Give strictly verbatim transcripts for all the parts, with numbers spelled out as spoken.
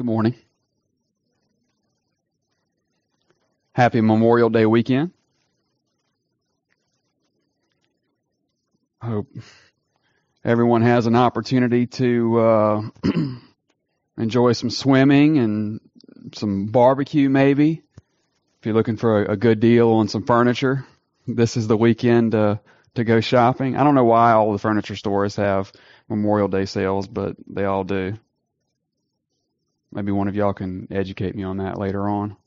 Good morning. Happy Memorial Day weekend. I hope everyone has an opportunity to uh, enjoy some swimming and some barbecue maybe. If you're looking for a, a good deal on some furniture, this is the weekend uh, to go shopping. I don't know why all the furniture stores have Memorial Day sales, but they all do. Maybe one of y'all can educate me on that later on.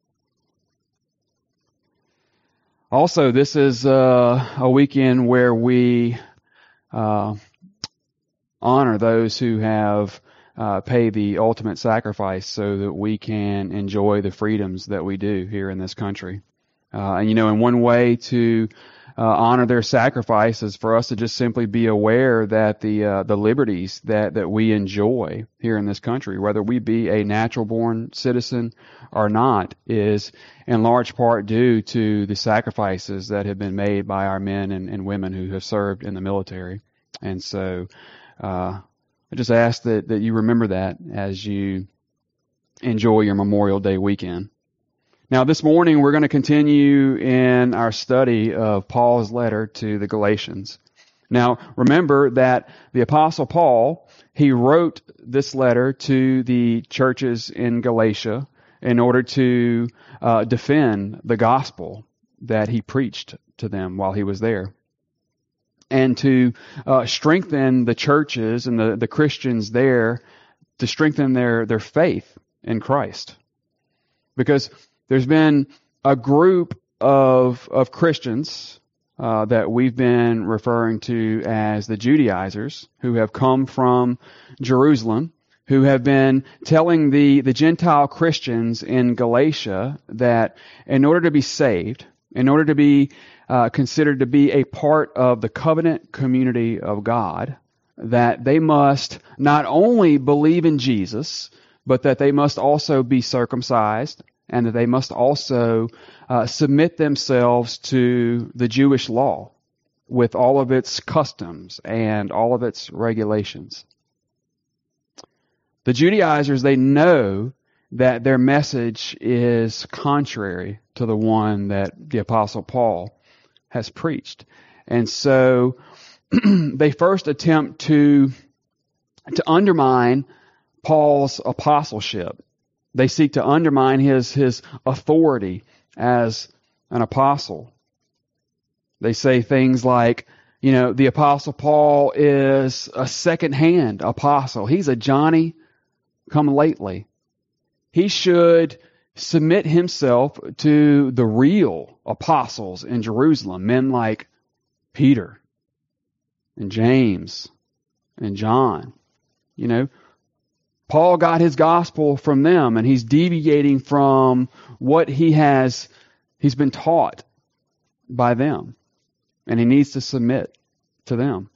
Also, this is uh, a weekend where we uh, honor those who have uh, paid the ultimate sacrifice so that we can enjoy the freedoms that we do here in this country. Uh, and, you know, in one way to uh, honor their sacrifice is for us to just simply be aware that the uh, the liberties that, that we enjoy here in this country, whether we be a natural-born citizen or not, is in large part due to the sacrifices that have been made by our men and, and women who have served in the military. And so uh, I just ask that, that you remember that as you enjoy your Memorial Day weekend. Now, this morning we're going to continue in our study of Paul's letter to the Galatians. Now, remember that the Apostle Paul, he wrote this letter to the churches in Galatia in order to uh, defend the gospel that he preached to them while he was there, and to uh, strengthen the churches and the, the Christians there, to strengthen their, their faith in Christ. Because there's been a group of of Christians uh, that we've been referring to as the Judaizers, who have come from Jerusalem, who have been telling the, the Gentile Christians in Galatia that in order to be saved, in order to be uh, considered to be a part of the covenant community of God, that they must not only believe in Jesus, but that they must also be circumcised, and that they must also uh, submit themselves to the Jewish law with all of its customs and all of its regulations. The Judaizers, they know that their message is contrary to the one that the Apostle Paul has preached. And so they first attempt to, to undermine Paul's apostleship. They seek to undermine his, his authority as an apostle. They say things like, you know, the Apostle Paul is a second-hand apostle. He's a Johnny come lately. He should submit himself to the real apostles in Jerusalem, men like Peter and James and John. You know, Paul got his gospel from them, and he's deviating from what he has, he's been taught by them, and he needs to submit to them.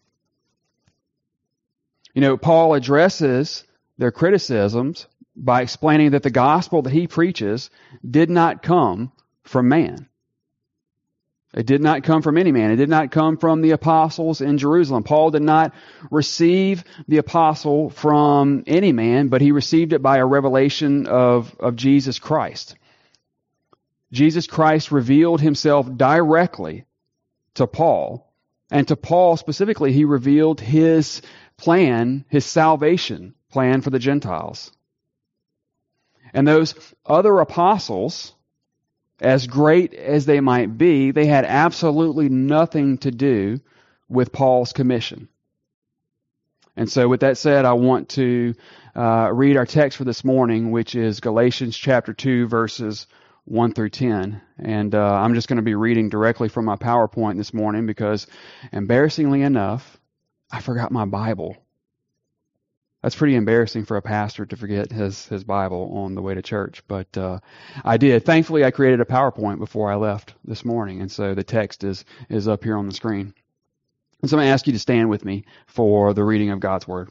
You know, Paul addresses their criticisms by explaining that the gospel that he preaches did not come from man. It did not come from any man. It did not come from the apostles in Jerusalem. Paul did not receive the apostle from any man, but he received it by a revelation of, of Jesus Christ. Jesus Christ revealed himself directly to Paul, and to Paul specifically, he revealed his plan, his salvation plan for the Gentiles. And those other apostles, as great as they might be, they had absolutely nothing to do with Paul's commission. And so with that said, I want to uh, read our text for this morning, which is Galatians chapter two, verses one through ten. And uh, I'm just going to be reading directly from my PowerPoint this morning because, embarrassingly enough, I forgot my Bible. That's pretty embarrassing for a pastor to forget his, his Bible on the way to church, but uh, I did. Thankfully, I created a PowerPoint before I left this morning, and so the text is, is up here on the screen. And so I'm going to ask you to stand with me for the reading of God's Word.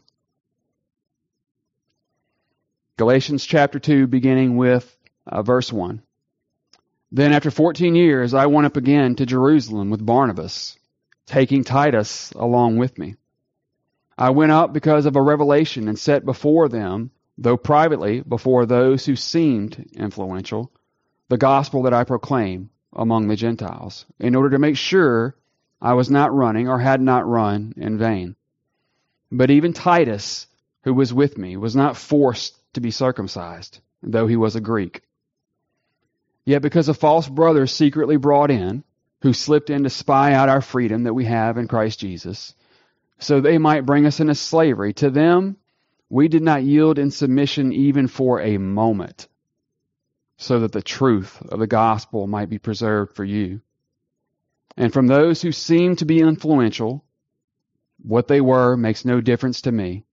Galatians chapter two, beginning with uh, verse one. Then after fourteen years, I went up again to Jerusalem with Barnabas, taking Titus along with me. I went up because of a revelation and set before them though privately before those who seemed influential, the gospel that I proclaim among the Gentiles, in order to make sure I was not running or had not run in vain. But even Titus, who was with me, was not forced to be circumcised, though he was a Greek. Yet because of false brothers secretly brought in, who slipped in to spy out our freedom that we have in Christ Jesus, so they might bring us into slavery, to them we did not yield in submission even for a moment, so that the truth of the gospel might be preserved for you. And from those who seem to be influential, what they were makes no difference to me.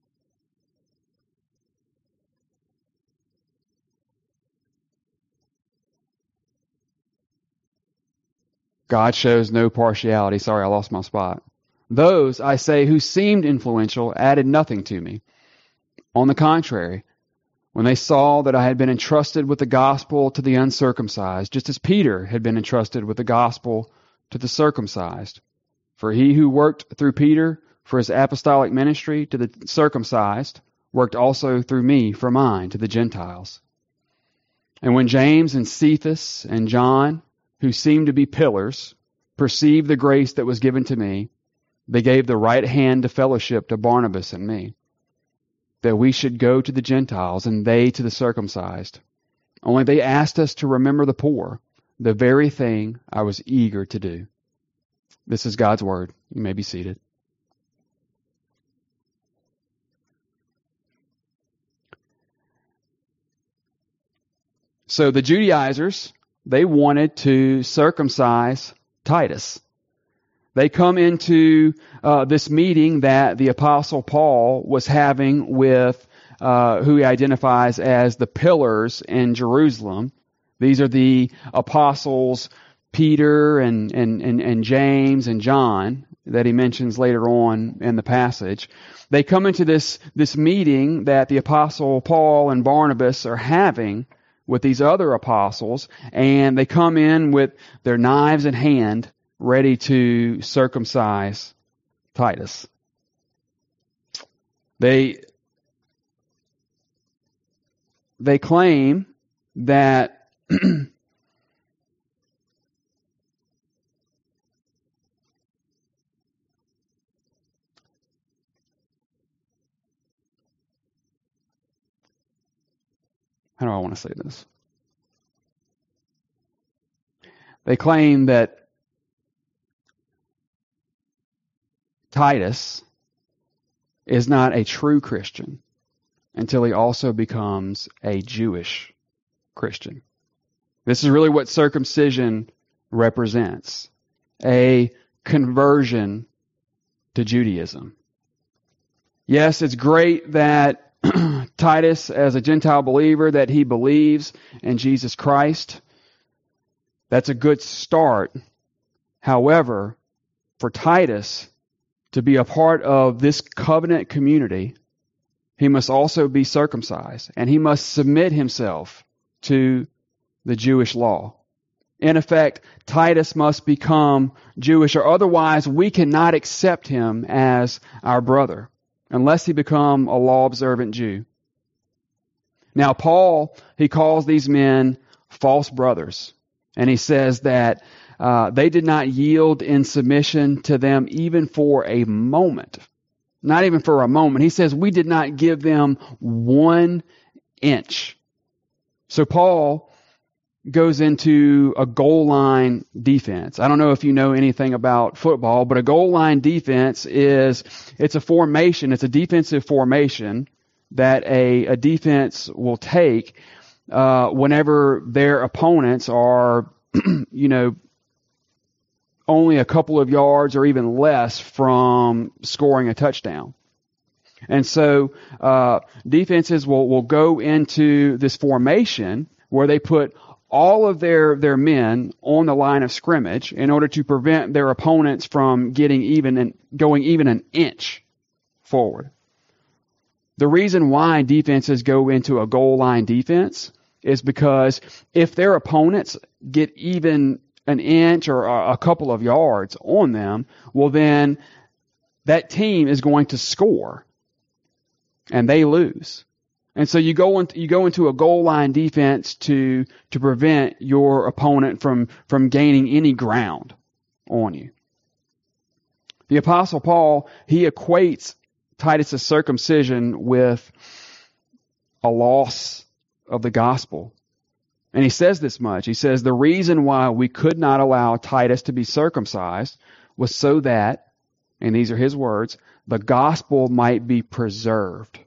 God shows no partiality. Sorry, I lost my spot. Those, I say, who seemed influential added nothing to me. On the contrary, when they saw that I had been entrusted with the gospel to the uncircumcised, just as Peter had been entrusted with the gospel to the circumcised. For he who worked through Peter for his apostolic ministry to the circumcised worked also through me for mine to the Gentiles. And when James and Cephas and John, who seemed to be pillars, perceived the grace that was given to me, they gave the right hand to fellowship to Barnabas and me, that we should go to the Gentiles and they to the circumcised. Only they asked us to remember the poor, the very thing I was eager to do. This is God's word. You may be seated. So the Judaizers, they wanted to circumcise Titus. They come into uh, this meeting that the Apostle Paul was having with uh, who he identifies as the pillars in Jerusalem. These are the apostles Peter and, and, and, and James and John that he mentions later on in the passage. They come into this, this meeting that the Apostle Paul and Barnabas are having with these other apostles, and they come in with their knives in hand, ready to circumcise Titus. They, they claim that how do I want to say this? They claim that Titus is not a true Christian until he also becomes a Jewish Christian. This is really what circumcision represents, a conversion to Judaism. Yes, it's great that Titus, as a Gentile believer, that he believes in Jesus Christ. That's a good start. However, for Titus to be a part of this covenant community, he must also be circumcised, and he must submit himself to the Jewish law. In effect, Titus must become Jewish, or otherwise we cannot accept him as our brother, unless he become a law-observant Jew. Now, Paul, he calls these men false brothers, and he says that uh, they did not yield in submission to them even for a moment. Not even for a moment. He says we did not give them one inch. So Paul goes into a goal line defense. I don't know if you know anything about football, but a goal line defense is, it's a formation, it's a defensive formation that a, a defense will take uh, whenever their opponents are, you know, only a couple of yards or even less from scoring a touchdown. And so uh, defenses will, will go into this formation where they put all of their, their men on the line of scrimmage in order to prevent their opponents from getting even and going even an inch forward. The reason why defenses go into a goal line defense is because if their opponents get even an inch or a couple of yards on them, well then that team is going to score and they lose. And so you go into, you go into a goal line defense to, to prevent your opponent from, from gaining any ground on you. The Apostle Paul, he equates Titus's circumcision with a loss of the gospel. And he says this much. He says, the reason why we could not allow Titus to be circumcised was so that, and these are his words, the gospel might be preserved.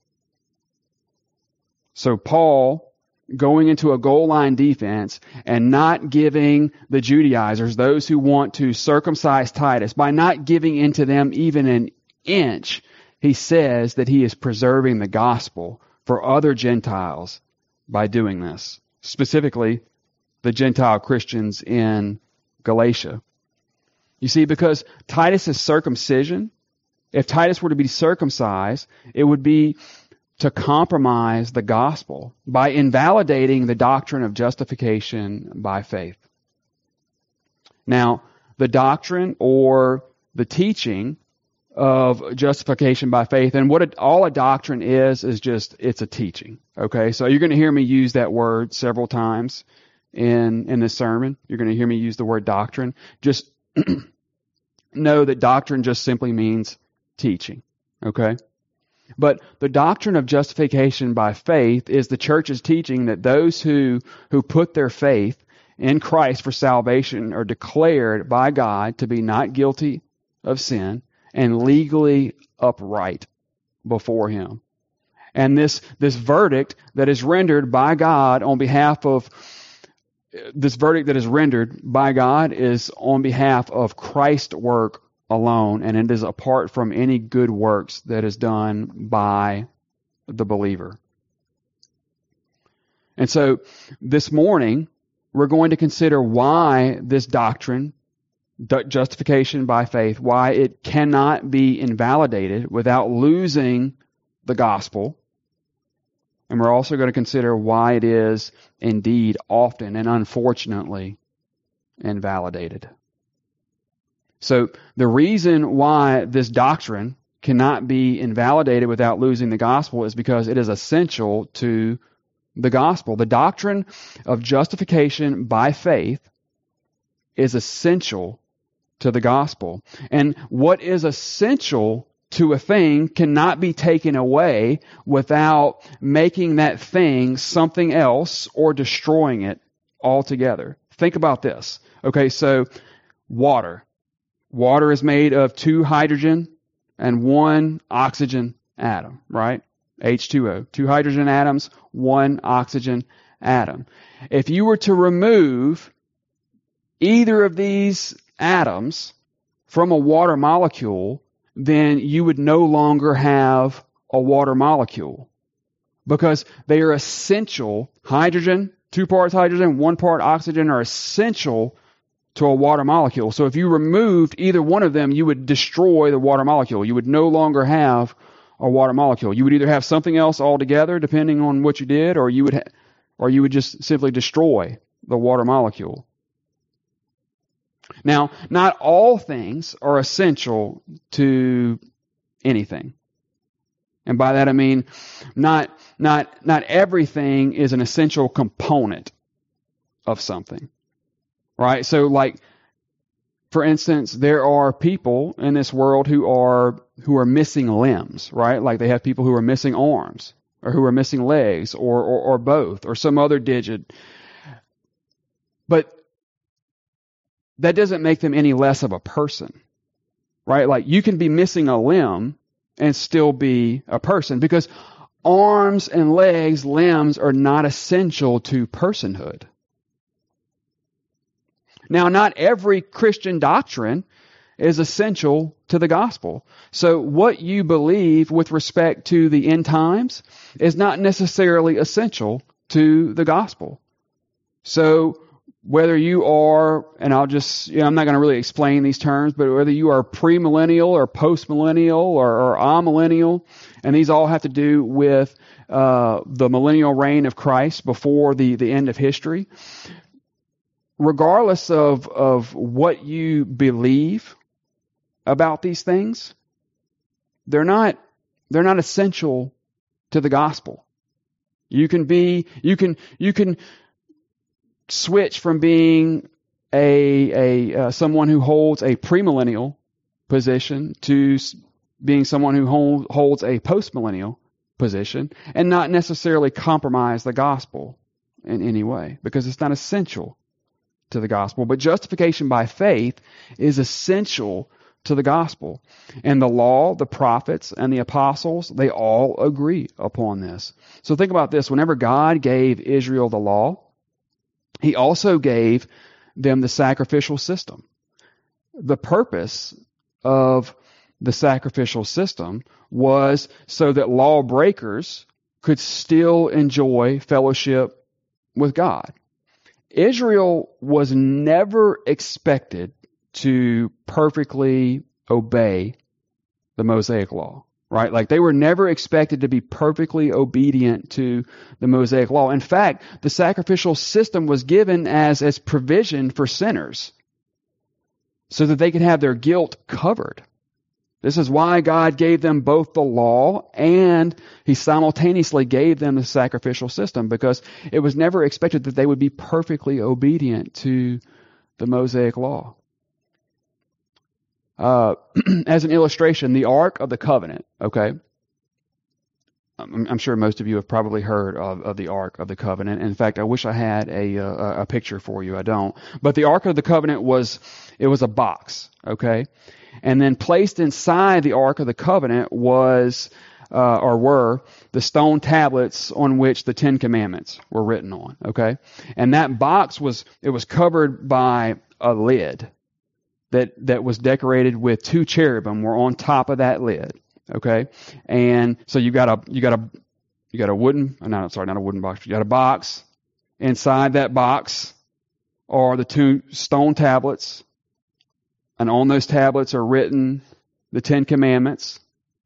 So Paul, going into a goal line defense and not giving the Judaizers, those who want to circumcise Titus, by not giving into them even an inch, he says that he is preserving the gospel for other Gentiles by doing this. Specifically, the Gentile Christians in Galatia. You see, because Titus's circumcision, if Titus were to be circumcised, it would be to compromise the gospel by invalidating the doctrine of justification by faith. Now, the doctrine or the teaching of justification by faith, and what it, all a doctrine is, is just, it's a teaching. Okay, so you're going to hear me use that word several times in, in this sermon. You're going to hear me use the word doctrine. Just know that doctrine just simply means teaching. Okay? But the doctrine of justification by faith is the church's teaching that those who, who put their faith in Christ for salvation are declared by God to be not guilty of sin and legally upright before Him. And this, this verdict that is rendered by God on behalf of, this verdict that is rendered by God is on behalf of Christ's work alone, and it is apart from any good works that is done by the believer. And so this morning, we're going to consider why this doctrine, justification by faith, why it cannot be invalidated without losing the gospel. And we're also going to consider why it is indeed often and unfortunately invalidated. So the reason why this doctrine cannot be invalidated without losing the gospel is because it is essential to the gospel. The doctrine of justification by faith is essential to the gospel. And what is essential to a thing cannot be taken away without making that thing something else or destroying it altogether. Think about this. Okay, so water. Water is made of two hydrogen and one oxygen atom, right? H two O. Two hydrogen atoms, one oxygen atom. If you were to remove either of these atoms from a water molecule, then you would no longer have a water molecule because they are essential. Hydrogen, two parts hydrogen, one part oxygen are essential to a water molecule. So if you removed either one of them, you would destroy the water molecule. You would no longer have a water molecule. You would either have something else altogether, depending on what you did, or you would, ha- or you would just simply destroy the water molecule. Now, not all things are essential to anything. And by that I mean not not not everything is an essential component of something. Right? So like, for instance, there are people in this world who are who are missing limbs, right? Like they have people who are missing arms or who are missing legs or or, or both or some other digit. But that doesn't make them any less of a person, right? Like you can be missing a limb and still be a person because arms and legs, limbs are not essential to personhood. Now, not every Christian doctrine is essential to the gospel. So what you believe with respect to the end times is not necessarily essential to the gospel. So whether you are, and I'll just, you know, I'm not going to really explain these terms, but whether you are premillennial or postmillennial or, or amillennial, and these all have to do with uh, the millennial reign of Christ before the, the end of history. Regardless of, of what you believe about these things, they're not, they're not essential to the gospel. You can be, you can, you can switch from being a, a, uh, someone who holds a premillennial position to being someone who hold, holds a postmillennial position and not necessarily compromise the gospel in any way, because it's not essential to the gospel. But justification by faith is essential to the gospel. And the law, the prophets, and the apostles, they all agree upon this. So think about this. Whenever God gave Israel the law, he also gave them the sacrificial system. The purpose of the sacrificial system was so that lawbreakers could still enjoy fellowship with God. Israel was never expected to perfectly obey the Mosaic law, right? Like they were never expected to be perfectly obedient to the Mosaic law. In fact, the sacrificial system was given as, as provision for sinners so that they could have their guilt covered. This is why God gave them both the law and he simultaneously gave them the sacrificial system, because it was never expected that they would be perfectly obedient to the Mosaic law. Uh, as an illustration, the Ark of the Covenant, okay? I'm, I'm sure most of you have probably heard of, of the Ark of the Covenant. In fact, I wish I had a, a, a picture for you. I don't. But the Ark of the Covenant was, it was a box, okay? And then placed inside the Ark of the Covenant was, uh, or were, the stone tablets on which the Ten Commandments were written on, okay? And that box was, it was covered by a lid that, that was decorated with two cherubim were on top of that lid, okay? And so you got a, you got a, you got a wooden, no, I'm sorry, not a wooden box, you got a box. Inside that box are the two stone tablets. And on those tablets are written the Ten Commandments.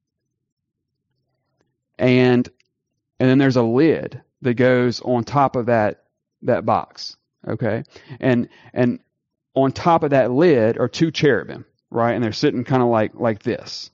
And and then there's a lid that goes on top of that that box. Okay? And and on top of that lid are two cherubim, right? And they're sitting kind of like like this.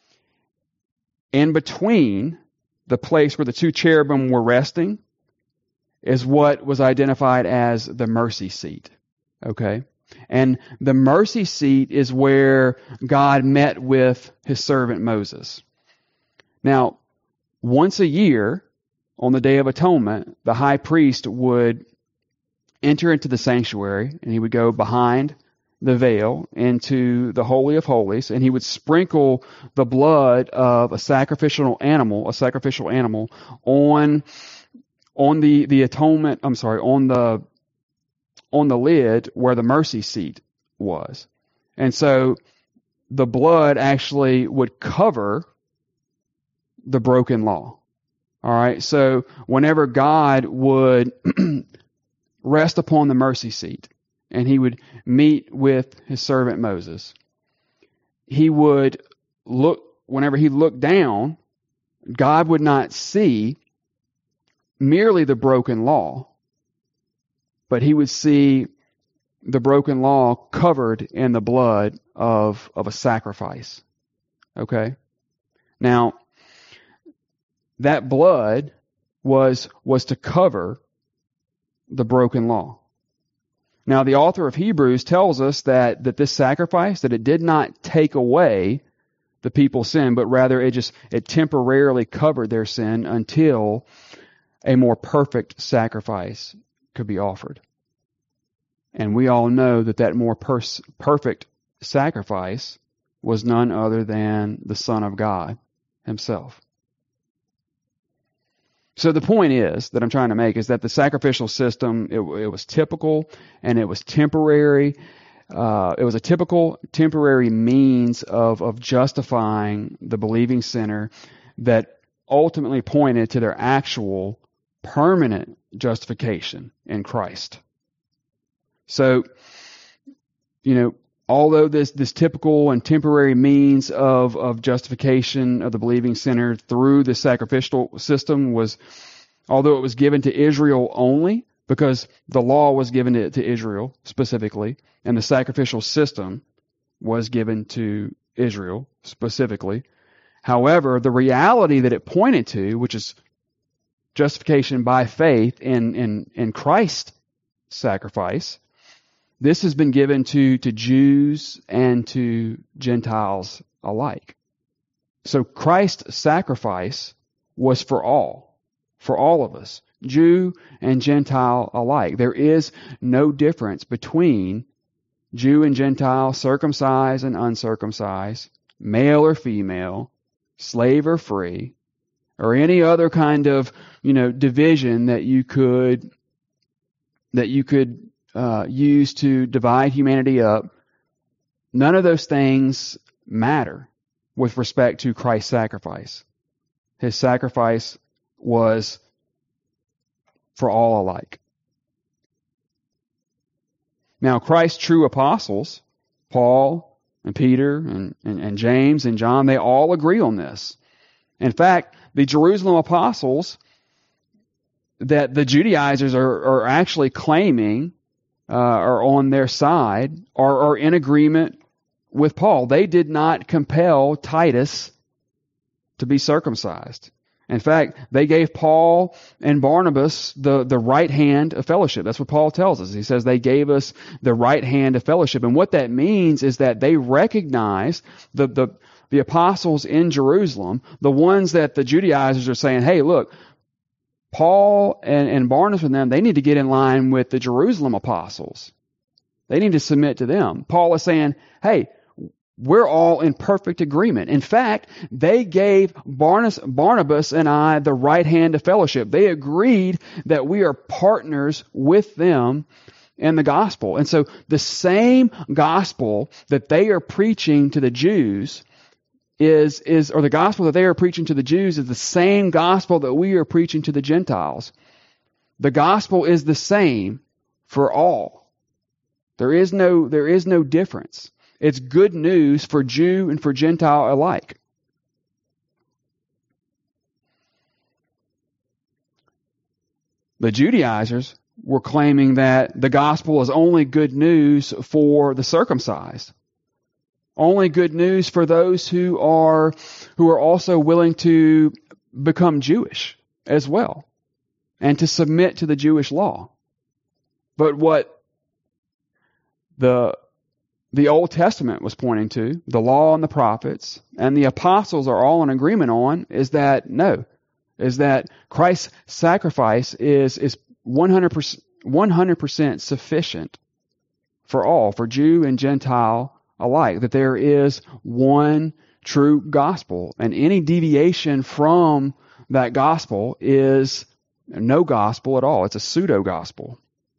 In between the place where the two cherubim were resting is what was identified as the mercy seat. Okay? And the mercy seat is where God met with his servant Moses. Now, once a year, on the Day of Atonement, the high priest would enter into the sanctuary, and he would go behind the veil into the Holy of Holies, and he would sprinkle the blood of a sacrificial animal, a sacrificial animal, on on the, the atonement, I'm sorry, on the on the lid where the mercy seat was. And so the blood actually would cover the broken law. All right. So whenever God would rest upon the mercy seat and he would meet with his servant Moses, he would look, whenever he looked down, God would not see merely the broken law, but he would see the broken law covered in the blood of, of a sacrifice. Okay? Now, that blood was, was to cover the broken law. Now, the author of Hebrews tells us that, that this sacrifice, that it did not take away the people's sin, but rather it just, it temporarily covered their sin until a more perfect sacrifice could be offered. And we all know that that more pers- perfect sacrifice was none other than the Son of God himself. So the point is that I'm trying to make is that the sacrificial system, it, it was typical and it was temporary. Uh, it was a typical temporary means of, of justifying the believing sinner that ultimately pointed to their actual permanent justification in Christ. So, you know, although this, this typical and temporary means of, of justification of the believing sinner through the sacrificial system was, although it was given to Israel only, because the law was given to, to Israel specifically, and the sacrificial system was given to Israel specifically. However, the reality that it pointed to, which is justification by faith in, in, in Christ's sacrifice, this has been given to, to Jews and to Gentiles alike. So Christ's sacrifice was for all, for all of us, Jew and Gentile alike. There is no difference between Jew and Gentile, circumcised and uncircumcised, male or female, slave or free, or any other kind of, you know, division that you could, that you could uh, use to divide humanity up. None of those things matter with respect to Christ's sacrifice. His sacrifice was for all alike. Now, Christ's true apostles, Paul and Peter and, and, and James and John, they all agree on this. In fact, the Jerusalem apostles that the Judaizers are, are actually claiming uh, are on their side are, are in agreement with Paul. They did not compel Titus to be circumcised. In fact, they gave Paul and Barnabas the, the right hand of fellowship. That's what Paul tells us. He says they gave us the right hand of fellowship. And what that means is that they recognize the, the, the apostles in Jerusalem, the ones that the Judaizers are saying, hey, look, Paul and, and Barnabas and them, they need to get in line with the Jerusalem apostles. They need to submit to them. Paul is saying, hey, we're all in perfect agreement. In fact, they gave Barnabas, Barnabas and I the right hand of fellowship. They agreed that we are partners with them in the gospel. And so the same gospel that they are preaching to the Jews is, is, or the gospel that they are preaching to the Jews is the same gospel that we are preaching to the Gentiles. The gospel is the same for all. There is no, there is no difference. It's good news for Jew and for Gentile alike. The Judaizers were claiming that the gospel is only good news for the circumcised. Only good news for those who are who are also willing to become Jewish as well and to submit to the Jewish law. But what the the Old Testament was pointing to, the law and the prophets, and the apostles are all in agreement on, is that no, is that Christ's sacrifice is is one hundred percent, one hundred percent sufficient for all, for Jew and Gentile alike, that there is one true gospel, and any deviation from that gospel is no gospel at all. It's a pseudo-gospel.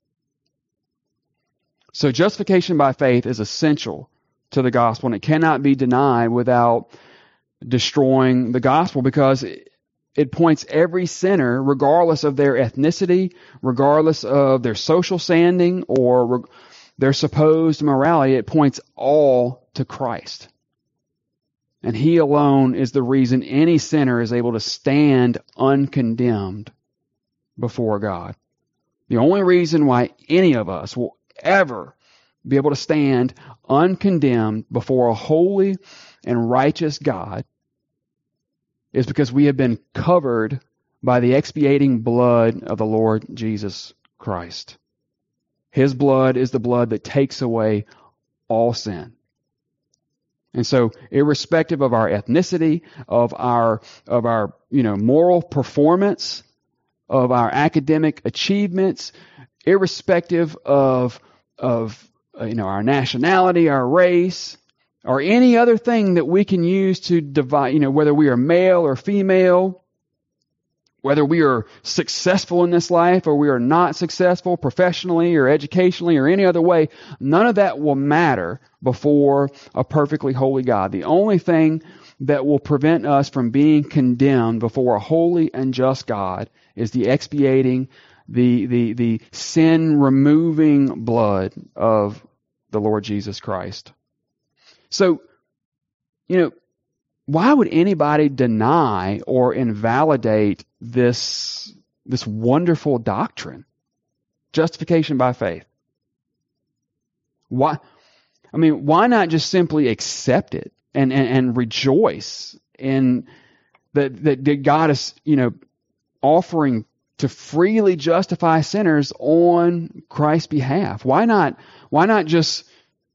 So justification by faith is essential to the gospel, and it cannot be denied without destroying the gospel, because it, it points every sinner, regardless of their ethnicity, regardless of their social standing, or re- their supposed morality, it points all to Christ. And He alone is the reason any sinner is able to stand uncondemned before God. The only reason why any of us will ever be able to stand uncondemned before a holy and righteous God is because we have been covered by the expiating blood of the Lord Jesus Christ. His blood is the blood that takes away all sin. And so, irrespective of our ethnicity, of our of our you know moral performance, of our academic achievements, irrespective of of uh, you know our nationality, our race, or any other thing that we can use to divide, you know, whether we are male or female, whether we are successful in this life or we are not successful professionally or educationally or any other way, none of that will matter before a perfectly holy God. The only thing that will prevent us from being condemned before a holy and just God is the expiating, the the the sin-removing blood of the Lord Jesus Christ. So, you know, why would anybody deny or invalidate this this wonderful doctrine, justification by faith? Why? I mean, why not just simply accept it and and, and rejoice in that that God has, you know, offering to freely justify sinners on Christ's behalf. Why not, why not just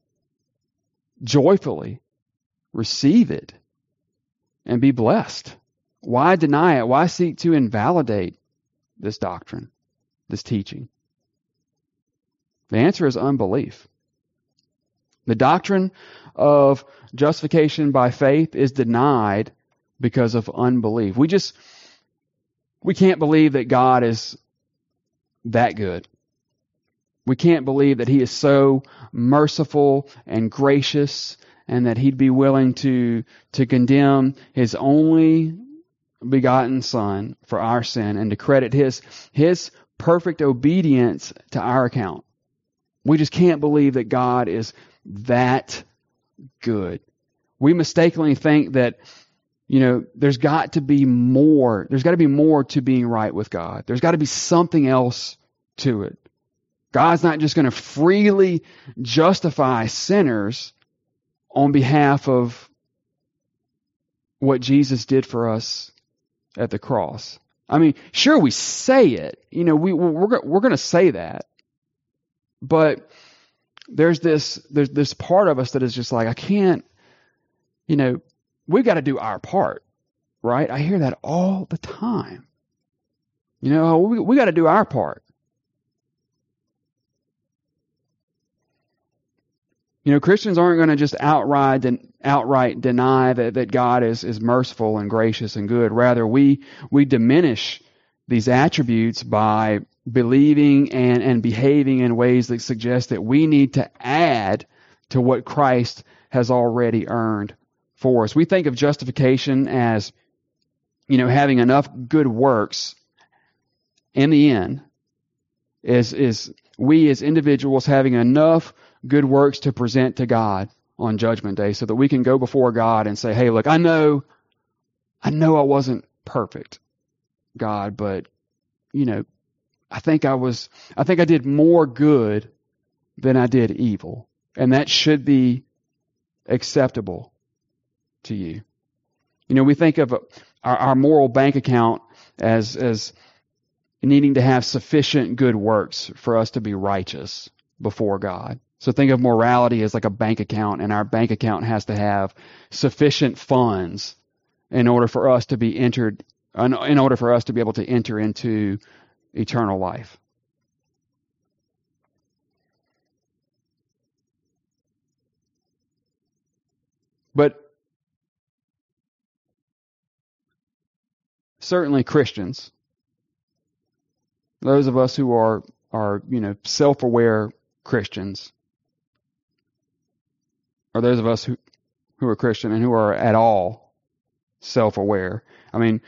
joyfully receive it and be blessed? Why deny it? Why seek to invalidate this doctrine, this teaching? The answer is unbelief. The doctrine of justification by faith is denied because of unbelief. We just, we can't believe that God is that good. We can't believe that He is so merciful and gracious and that He'd be willing to, to condemn His only begotten Son for our sin and to credit His, His perfect obedience to our account. We just can't believe that God is that good. We mistakenly think that, you know, there's got to be more. There's got to be more to being right with God. There's got to be something else to it. God's not just going to freely justify sinners on behalf of what Jesus did for us at the cross. I mean, sure, we say it. You know, we we're we're going to say that, but there's this there's this part of us that is just like, I can't. You know, we've got to do our part, right? I hear that all the time. You know, we we got to do our part. You know, Christians aren't going to just outright and outright deny that, that God is, is merciful and gracious and good. Rather, we we diminish these attributes by believing and, and behaving in ways that suggest that we need to add to what Christ has already earned for us. We think of justification as, you know, having enough good works in the end is is we as individuals having enough good works to present to God on Judgment Day so that we can go before God and say, hey, look, I know, I know I wasn't perfect, God, but, you know, I think I was, I think I did more good than I did evil. And that should be acceptable to you. You know, we think of our, our moral bank account as, as needing to have sufficient good works for us to be righteous before God. So think of morality as like a bank account, and our bank account has to have sufficient funds in order for us to be entered, in order for us to be able to enter into eternal life. But certainly Christians, those of us who are, are, you know, self-aware Christians, or those of us who, who are Christian and who are at all self-aware. I mean,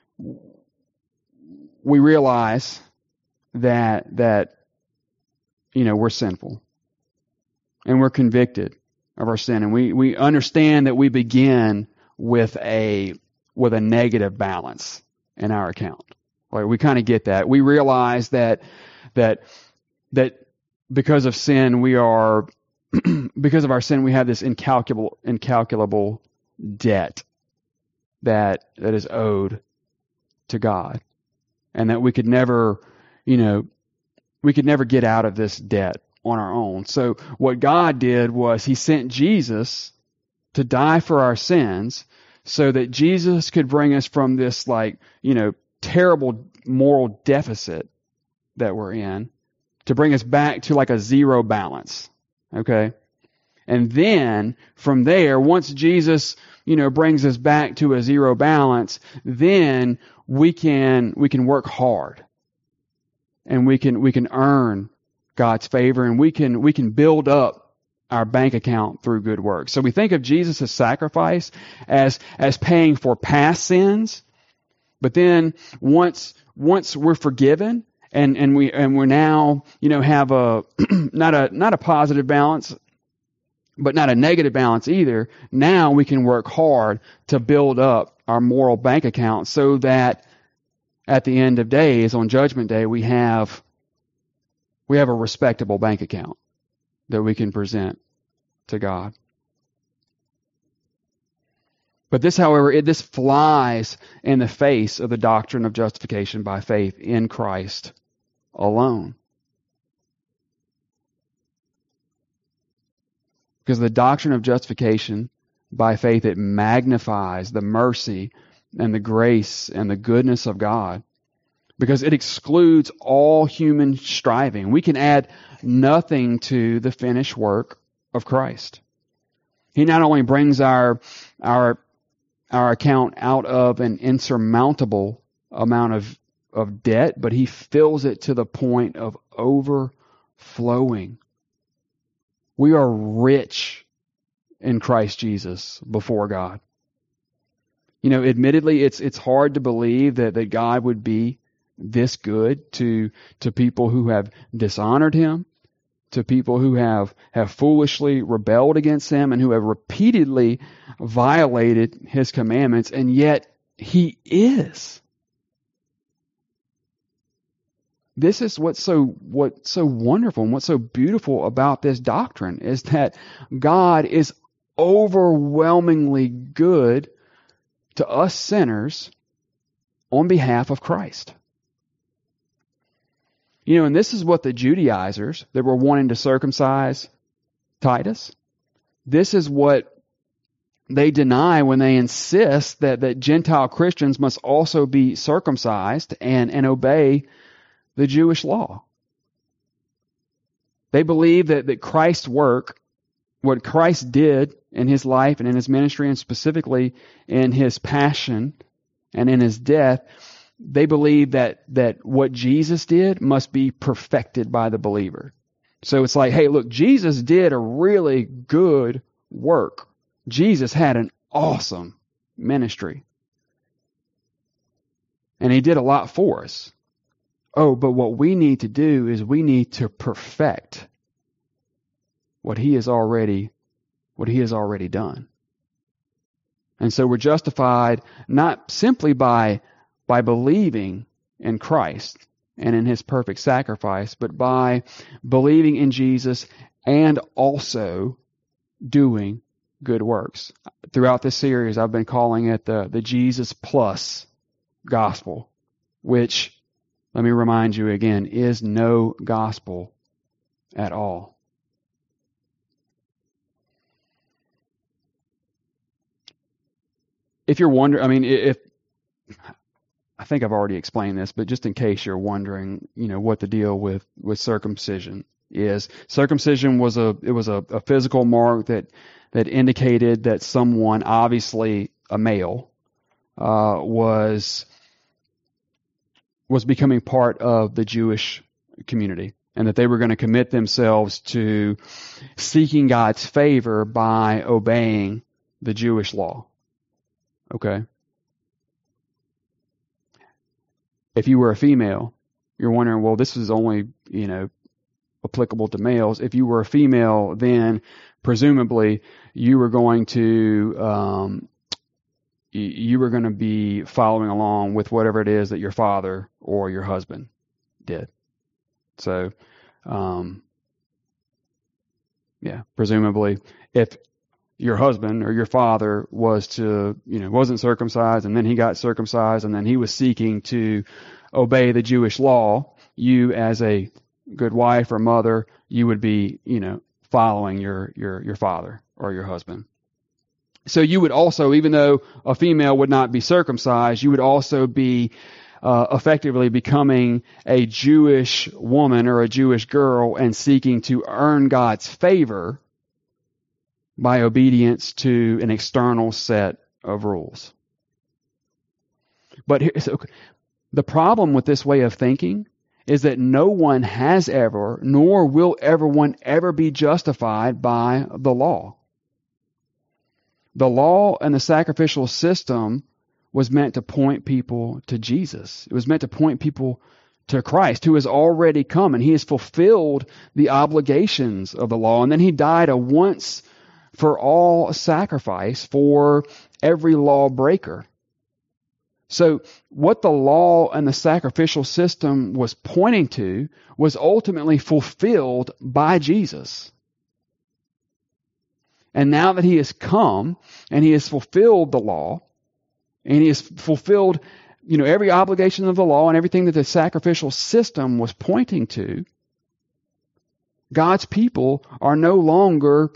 we realize that, that, you know, we're sinful and we're convicted of our sin. And we, we understand that we begin with a, with a negative balance in our account. Like, we kind of get that. We realize that, that, that because of sin, we are, because of our sin, we have this incalculable, incalculable debt that, that is owed to God. And that we could never, you know, we could never get out of this debt on our own. So what God did was He sent Jesus to die for our sins so that Jesus could bring us from this, like, you know, terrible moral deficit that we're in, to bring us back to like a zero balance. Okay? And then from there, once Jesus, you know, brings us back to a zero balance, then we can we can work hard. And we can we can earn God's favor, and we can we can build up our bank account through good works. So we think of Jesus' sacrifice as as paying for past sins, but then once once we're forgiven and, and we and we're now, you know, have a not a not a positive balance, but not a negative balance either, now we can work hard to build up our moral bank account so that at the end of days, on Judgment Day, we have we have a respectable bank account that we can present to God. But this, however, it, this flies in the face of the doctrine of justification by faith in Christ alone. Because the doctrine of justification by faith, it magnifies the mercy and the grace and the goodness of God, because it excludes all human striving. We can add nothing to the finished work of Christ. He not only brings our our our account out of an insurmountable amount of, of debt, but he fills it to the point of overflowing. We are rich in Christ Jesus before God. You know, admittedly, it's it's hard to believe that, that God would be this good to to people who have dishonored him, to people who have, have foolishly rebelled against him and who have repeatedly violated his commandments, and yet he is. This is what's so what's so wonderful and what's so beautiful about this doctrine, is that God is overwhelmingly good to us sinners on behalf of Christ. You know, and this is what the Judaizers that were wanting to circumcise Titus, this is what they deny when they insist that, that Gentile Christians must also be circumcised and, and obey the Jewish law. They believe that, that Christ's work, what Christ did in his life and in his ministry, and specifically in his passion and in his death, they believe that, that what Jesus did must be perfected by the believer. So it's like, hey, look, Jesus did a really good work. Jesus had an awesome ministry. And he did a lot for us. Oh, but what we need to do is we need to perfect what he has already, what he has already done. And so we're justified not simply by, by believing in Christ and in his perfect sacrifice, but by believing in Jesus and also doing good works. Throughout this series, I've been calling it the, the Jesus plus gospel, which, let me remind you again, is no gospel at all. If you're wondering, I mean, if, I think I've already explained this, but just in case you're wondering, you know, what the deal with, with circumcision is. Circumcision was a, it was a, a physical mark that, that indicated that someone, obviously a male, uh, was, was becoming part of the Jewish community, and that they were going to commit themselves to seeking God's favor by obeying the Jewish law. Okay? If you were a female, you're wondering, well, this is only, you know, applicable to males. If you were a female, then presumably you were going to, um, you were going to be following along with whatever it is that your father or your husband did. So, um, yeah, presumably if your husband or your father was to, you know, wasn't circumcised and then he got circumcised and then he was seeking to obey the Jewish law, you as a good wife or mother, you would be, you know, following your, your, your father or your husband. So you would also, even though a female would not be circumcised, you would also be uh, effectively becoming a Jewish woman or a Jewish girl and seeking to earn God's favor by obedience to an external set of rules. But here, so the problem with this way of thinking is that no one has ever, nor will ever one ever be justified by the law. The law and the sacrificial system was meant to point people to Jesus. It was meant to point people to Christ, who has already come, and he has fulfilled the obligations of the law. And then he died a once for all sacrifice for every lawbreaker. So what the law and the sacrificial system was pointing to was ultimately fulfilled by Jesus. And now that he has come and he has fulfilled the law, and he has fulfilled, you know, every obligation of the law and everything that the sacrificial system was pointing to, God's people are no longer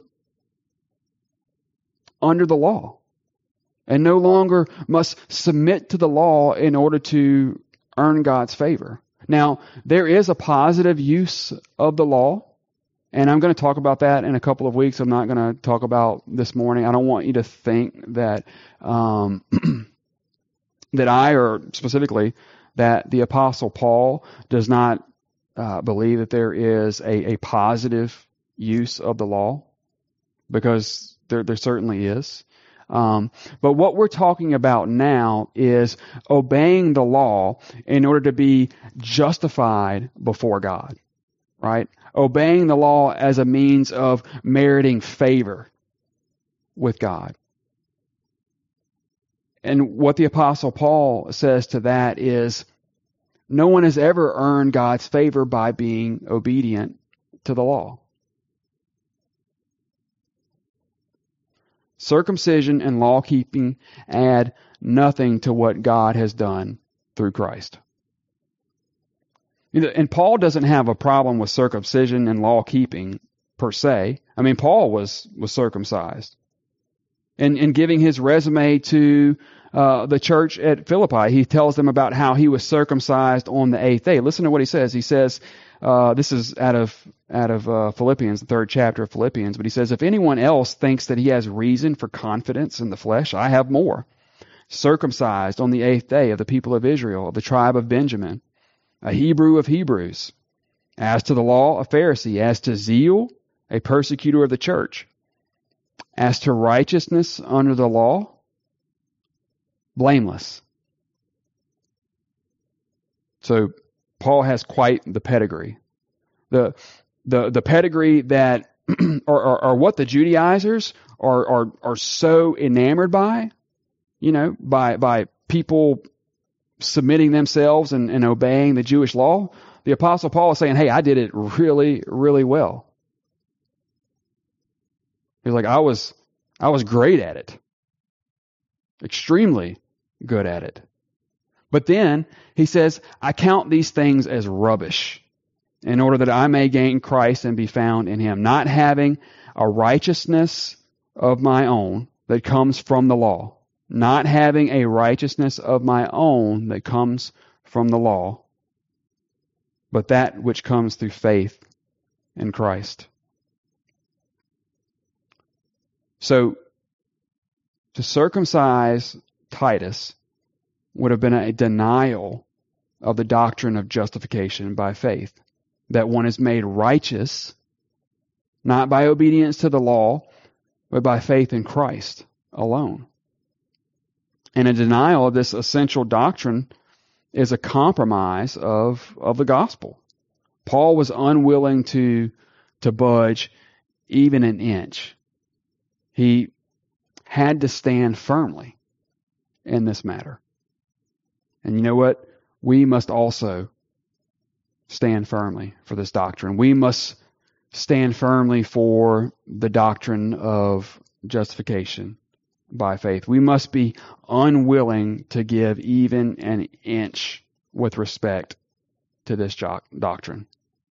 under the law and no longer must submit to the law in order to earn God's favor. Now, there is a positive use of the law, and I'm going to talk about that in a couple of weeks. I'm not going to talk about this morning. I don't want you to think that um, that I, or specifically that the Apostle Paul does not uh, believe that there is a, a positive use of the law, because there, there certainly is. Um, but what we're talking about now is obeying the law in order to be justified before God, right? Obeying the law as a means of meriting favor with God. And what the Apostle Paul says to that is, no one has ever earned God's favor by being obedient to the law. Circumcision and law keeping add nothing to what God has done through Christ. And Paul doesn't have a problem with circumcision and law keeping per se. I mean, Paul was, was circumcised. And in giving his resume to uh, the church at Philippi, he tells them about how he was circumcised on the eighth day. Listen to what he says. He says, uh, this is out of out of uh, Philippians, the third chapter of Philippians, but he says, if anyone else thinks that he has reason for confidence in the flesh, I have more. Circumcised on the eighth day of the people of Israel, of the tribe of Benjamin, a Hebrew of Hebrews. As to the law, a Pharisee. As to zeal, a persecutor of the church. As to righteousness under the law, blameless. So Paul has quite the pedigree. The the the pedigree that or, or, or what the Judaizers are, are are so enamored by, you know, by by people submitting themselves and, and obeying the Jewish law. The Apostle Paul is saying, hey, I did it really, really well. He's like, I was I was great at it. Extremely good at it. But then he says, I count these things as rubbish in order that I may gain Christ and be found in him, not having a righteousness of my own that comes from the law, not having a righteousness of my own that comes from the law, but that which comes through faith in Christ. So, to circumcise Titus would have been a denial of the doctrine of justification by faith, that one is made righteous, not by obedience to the law, but by faith in Christ alone. And a denial of this essential doctrine is a compromise of, of the gospel. Paul was unwilling to, to budge even an inch. He had to stand firmly in this matter. And you know what? We must also stand firmly for this doctrine. We must stand firmly for the doctrine of justification by faith. We must be unwilling to give even an inch with respect to this doctrine.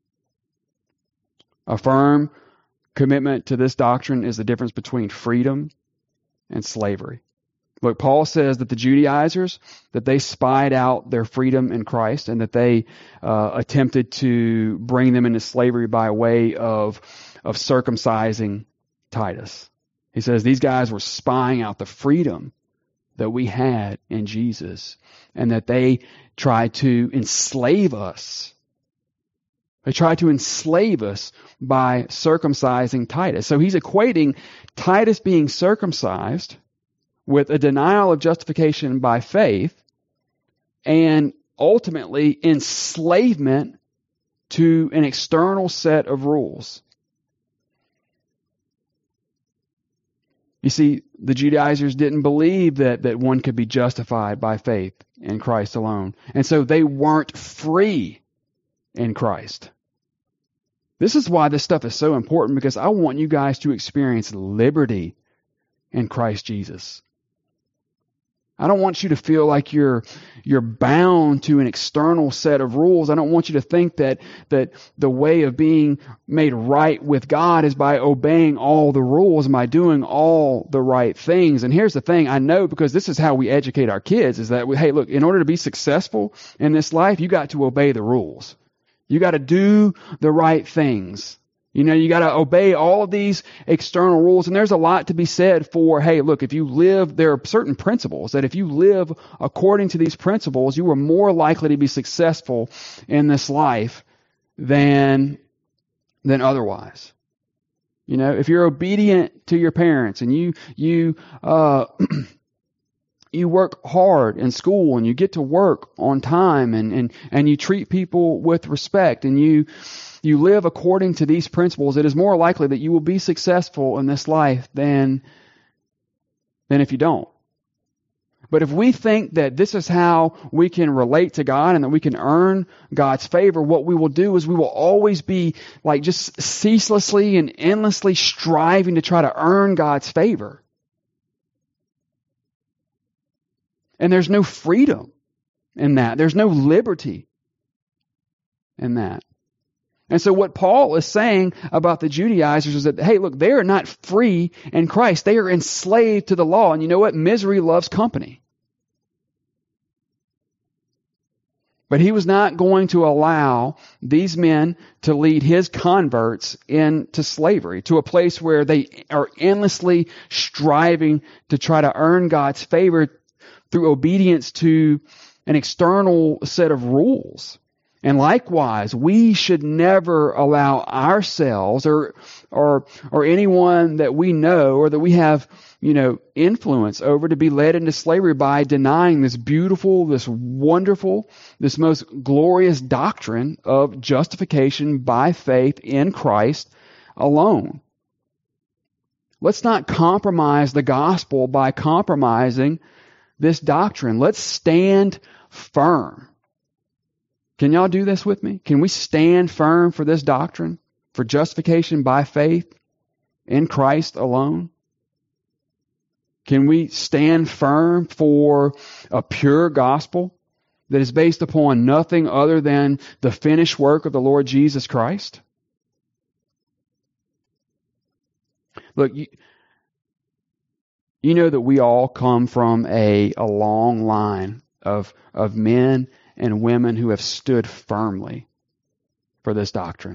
A firm commitment to this doctrine is the difference between freedom and slavery. Look, Paul says that the Judaizers, that they spied out their freedom in Christ and that they uh, attempted to bring them into slavery by way of, of circumcising Titus. He says these guys were spying out the freedom that we had in Jesus and that they tried to enslave us. They tried to enslave us by circumcising Titus. So he's equating Titus being circumcised with a denial of justification by faith and ultimately enslavement to an external set of rules. You see, the Judaizers didn't believe that, that one could be justified by faith in Christ alone. And so they weren't free in Christ. This is why this stuff is so important, because I want you guys to experience liberty in Christ Jesus. I don't want you to feel like you're you're bound to an external set of rules. I don't want you to think that that the way of being made right with God is by obeying all the rules and by doing all the right things. And here's the thing, I know, because this is how we educate our kids, is that, we, hey, look, in order to be successful in this life, you got to obey the rules. You got to do the right things. You know, you got to obey all of these external rules. And there's a lot to be said for, hey, look, if you live, there are certain principles that if you live according to these principles, you are more likely to be successful in this life than, than otherwise. You know, if you're obedient to your parents and you, you, uh, you work hard in school and you get to work on time and, and, and you treat people with respect and you, you live according to these principles, it is more likely that you will be successful in this life than, than if you don't. But if we think that this is how we can relate to God and that we can earn God's favor, what we will do is we will always be like just ceaselessly and endlessly striving to try to earn God's favor. And there's no freedom in that. There's no liberty in that. And so what Paul is saying about the Judaizers is that, hey, look, they are not free in Christ. They are enslaved to the law. And you know what? Misery loves company. But he was not going to allow these men to lead his converts into slavery, to a place where they are endlessly striving to try to earn God's favor through obedience to an external set of rules. And likewise, we should never allow ourselves or or or anyone that we know or that we have, you know, influence over to be led into slavery by denying this beautiful, this wonderful, this most glorious doctrine of justification by faith in Christ alone. Let's not compromise the gospel by compromising this doctrine. Let's stand firm. Can y'all do this with me? Can we stand firm for this doctrine, for justification by faith in Christ alone? Can we stand firm for a pure gospel that is based upon nothing other than the finished work of the Lord Jesus Christ? Look, you, you know that we all come from a, a long line of, of men and women who have stood firmly for this doctrine.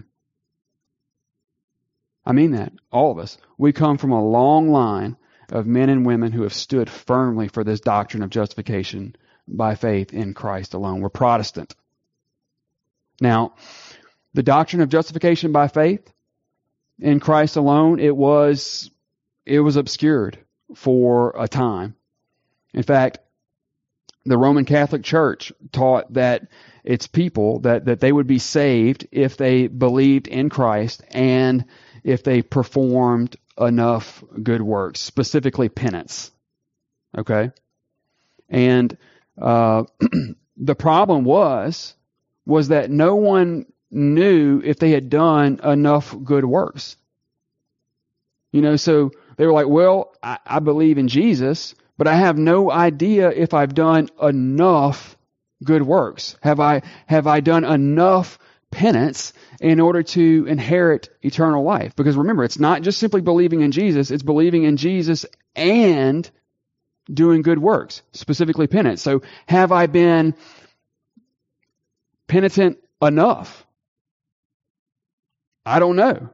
I mean that. All of us. We come from a long line of men and women who have stood firmly for this doctrine of justification by faith in Christ alone. We're Protestant. Now, the doctrine of justification by faith in Christ alone, it was, it was obscured for a time. In fact, the Roman Catholic Church taught that its people, that, that they would be saved if they believed in Christ and if they performed enough good works, specifically penance. Okay? And uh, the problem was, was that no one knew if they had done enough good works. You know, so they were like, well, I, I believe in Jesus, but I have no idea if I've done enough good works. Have I have I done enough penance in order to inherit eternal life? Because remember, it's not just simply believing in Jesus, it's believing in Jesus and doing good works, specifically penance. So have I been penitent enough? I don't know.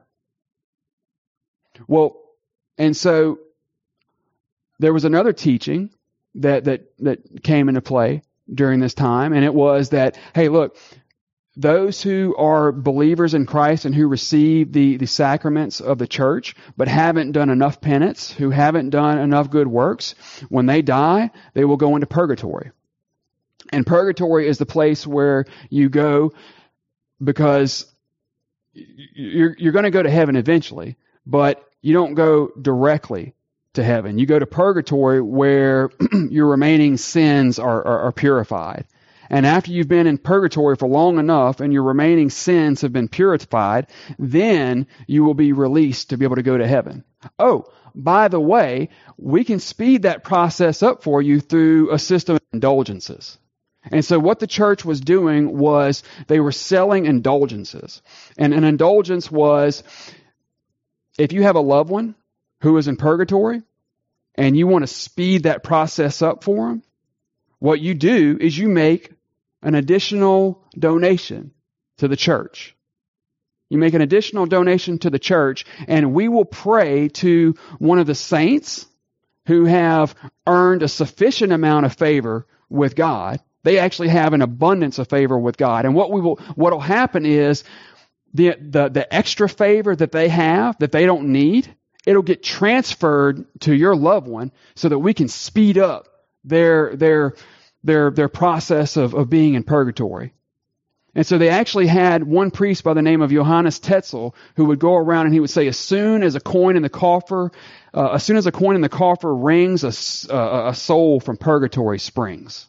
Well, and so there was another teaching that, that, that came into play during this time, and it was that, hey, look, those who are believers in Christ and who receive the, the sacraments of the church, but haven't done enough penance, who haven't done enough good works, when they die, they will go into purgatory. And purgatory is the place where you go because you're, you're going to go to heaven eventually, but you don't go directly to heaven. You go to purgatory where your remaining sins are, are, are purified. And after you've been in purgatory for long enough and your remaining sins have been purified, then you will be released to be able to go to heaven. Oh, by the way, we can speed that process up for you through a system of indulgences. And so what the church was doing was they were selling indulgences. And an indulgence was, if you have a loved one who is in purgatory and you want to speed that process up for them, what you do is you make an additional donation to the church. You make an additional donation to the church, and we will pray to one of the saints who have earned a sufficient amount of favor with God. They actually have an abundance of favor with God. And what we will, what will happen is the, the, the extra favor that they have, that they don't need, it'll get transferred to your loved one so that we can speed up their, their, their, their process of, of being in purgatory. And so they actually had one priest by the name of Johannes Tetzel who would go around and he would say, as soon as a coin in the coffer, uh, as soon as a coin in the coffer rings, a, a, a soul from purgatory springs.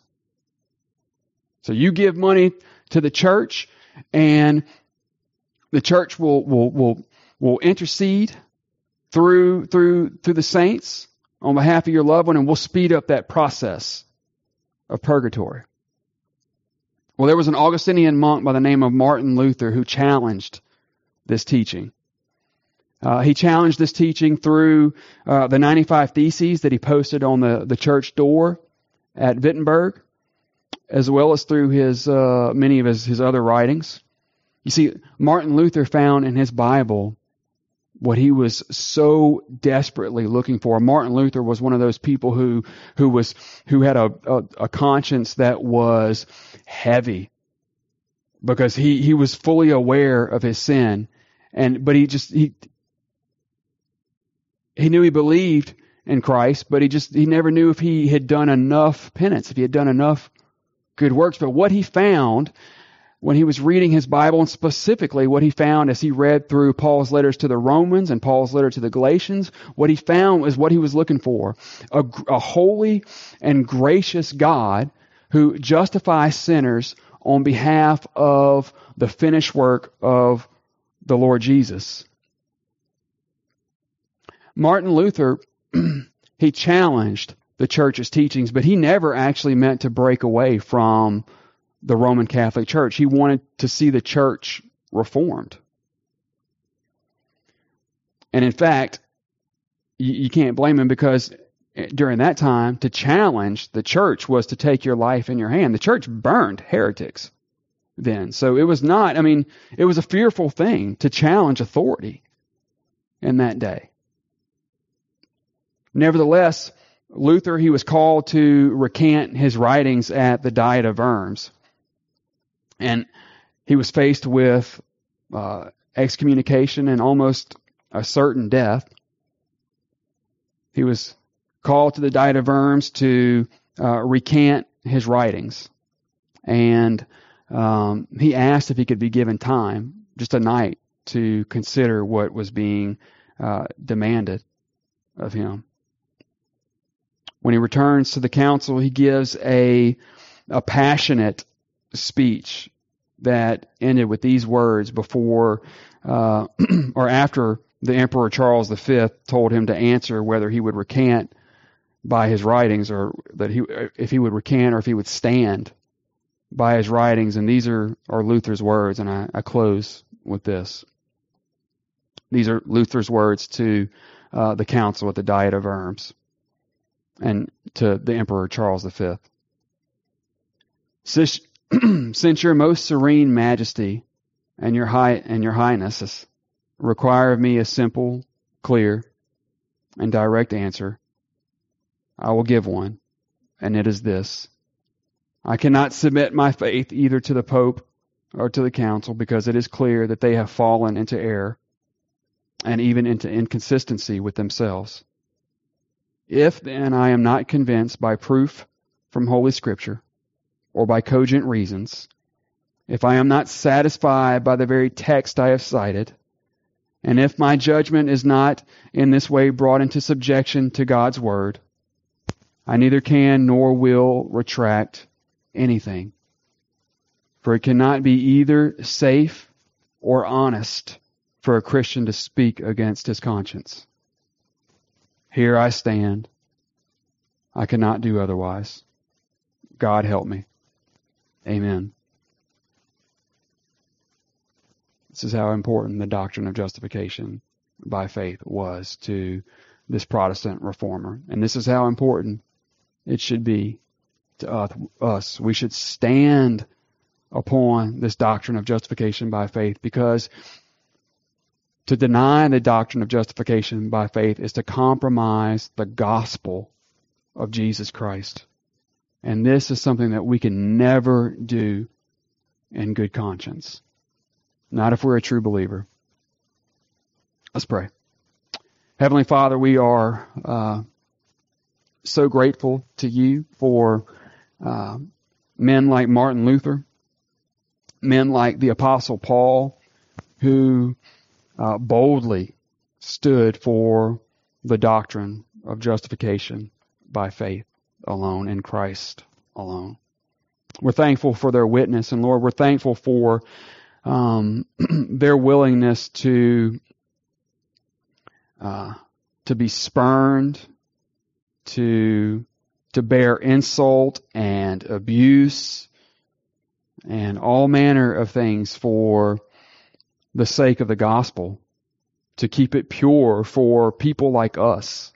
So you give money to the church, and the church will will will will intercede through through through the saints on behalf of your loved one, and we'll speed up that process of purgatory. Well, there was an Augustinian monk by the name of Martin Luther who challenged this teaching. Uh, he challenged this teaching through uh, the ninety-five Theses that he posted on the, the church door at Wittenberg, as well as through his uh, many of his, his other writings. You see, Martin Luther found in his Bible what he was so desperately looking for. Martin Luther was one of those people who who was who had a, a, a conscience that was heavy, because he, he was fully aware of his sin, and but he just he he knew he believed in Christ, but he just he never knew if he had done enough penance, if he had done enough good works. But what he found when he was reading his Bible, and specifically what he found as he read through Paul's letters to the Romans and Paul's letter to the Galatians, what he found was what he was looking for: a, a holy and gracious God who justifies sinners on behalf of the finished work of the Lord Jesus. Martin Luther, he challenged the church's teachings, but he never actually meant to break away from the Roman Catholic Church. He wanted to see the church reformed. And in fact, you, you can't blame him, because during that time, to challenge the church was to take your life in your hand. The church burned heretics then. So it was not, I mean, it was a fearful thing to challenge authority in that day. Nevertheless, Luther, he was called to recant his writings at the Diet of Worms. And he was faced with uh, excommunication and almost a certain death. He was called to the Diet of Worms to uh, recant his writings. And um, he asked if he could be given time, just a night, to consider what was being uh, demanded of him. When he returns to the council, he gives a, a passionate speech that ended with these words before uh, or after the Emperor Charles the Fifth told him to answer whether he would recant by his writings, or that he if he would recant or if he would stand by his writings. And these are, are Luther's words, and I, I close with this. These are Luther's words to uh, the council at the Diet of Worms and to the Emperor Charles the Fifth. Since, since your most serene majesty and your high and your highness require of me a simple, clear, and direct answer, I will give one, and it is this: I cannot submit my faith either to the Pope or to the Council, because it is clear that they have fallen into error and even into inconsistency with themselves. If then I am not convinced by proof from Holy Scripture or by cogent reasons, if I am not satisfied by the very text I have cited, and if my judgment is not in this way brought into subjection to God's Word, I neither can nor will retract anything For it cannot be either safe or honest for a Christian to speak against his conscience. Here I stand. I cannot do otherwise. God help me. Amen. This is how important the doctrine of justification by faith was to this Protestant reformer. And this is how important it should be to us. We should stand upon this doctrine of justification by faith, because to deny the doctrine of justification by faith is to compromise the gospel of Jesus Christ. And this is something that we can never do in good conscience. Not if we're a true believer. Let's pray. Heavenly Father, we are uh, so grateful to you for uh, men like Martin Luther, men like the Apostle Paul, who uh, boldly stood for the doctrine of justification by faith alone, in Christ alone. We're thankful for their witness, and Lord, we're thankful for um, their willingness to uh, to be spurned, to to bear insult and abuse, and all manner of things for the sake of the gospel, to keep it pure for people like us.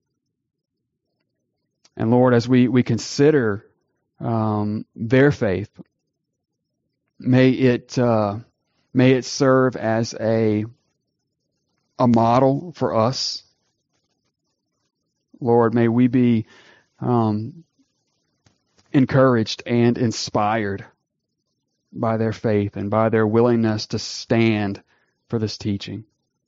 And Lord, as we, we consider um, their faith, may it uh, may it serve as a a model for us. Lord, may we be um, encouraged and inspired by their faith and by their willingness to stand for this teaching.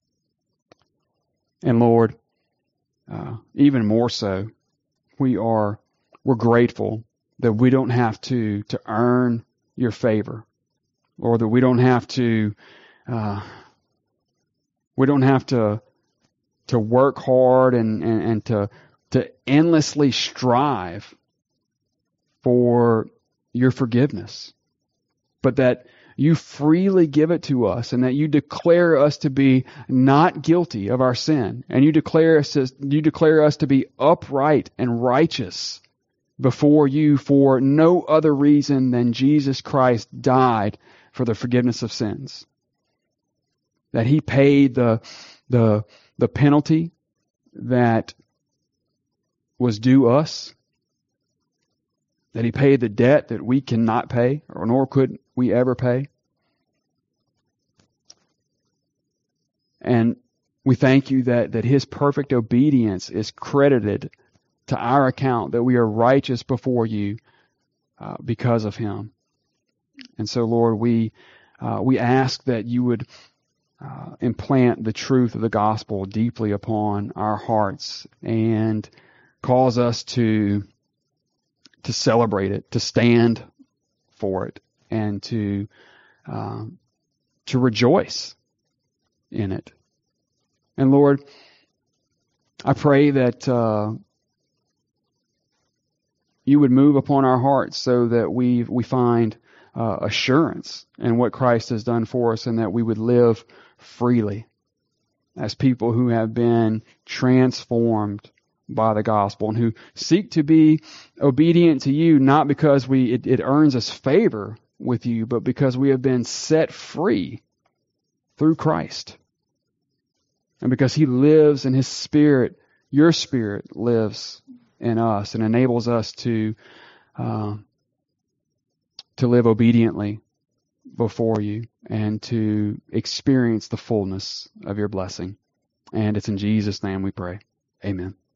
And Lord, uh, even more so, we are we're grateful that we don't have to to earn your favor, or that we don't have to uh, we don't have to to work hard and, and, and to to endlessly strive for your forgiveness, but that you freely give it to us, and that you declare us to be not guilty of our sin, and you declare us to, you declare us to be upright and righteous before you for no other reason than Jesus Christ died for the forgiveness of sins. That he paid the the the penalty that was due us. That he paid the debt that we cannot pay, or nor could we ever pay. And we thank you that, that his perfect obedience is credited to our account, that we are righteous before you uh, because of him. And so, Lord, we uh, we ask that you would uh, implant the truth of the gospel deeply upon our hearts and cause us to to celebrate it, to stand for it, and to um, to rejoice in it. And Lord, I pray that uh, you would move upon our hearts so that we we find uh, assurance in what Christ has done for us, and that we would live freely as people who have been transformed by the gospel, and who seek to be obedient to you, not because we it, it earns us favor with you, but because we have been set free through Christ. And because he lives in his spirit, your spirit lives in us and enables us to uh, to live obediently before you and to experience the fullness of your blessing. And it's in Jesus' name we pray. Amen.